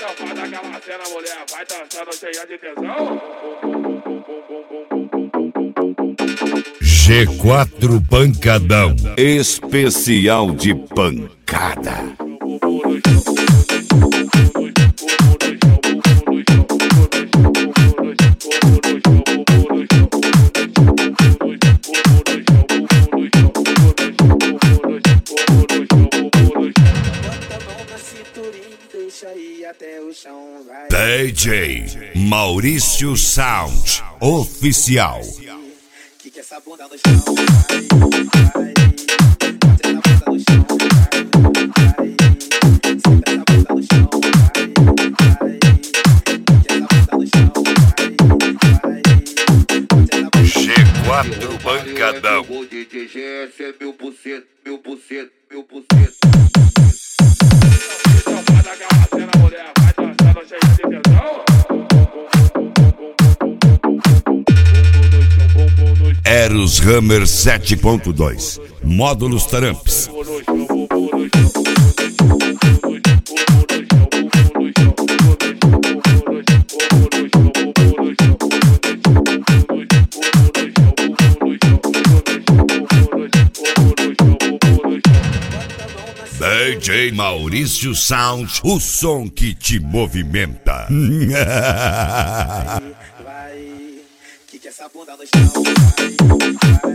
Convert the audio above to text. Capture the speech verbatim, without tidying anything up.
safada, aquela cena, mulher, vai dançando cheia de tesão. G quatro Pancadão, especial de pancada. D J Maurício Sound Oficial. Que que essa bunda no chão vai, vai, bate essa bunda no chão, vai, vai, senta essa bunda no chão, vai, vai, que essa bunda no chão, vai, vai, G quatro Pancadão. O D J G S é mil por cento, mil por cento, mil por cento. Safada, aquela cena, mulher, vai dançando cheia de tesão. Eros Hammer sete ponto dois, módulos Tramps. D J Maurício Sound, o som que te movimenta. vai, que que essa bunda no chão vai, vai.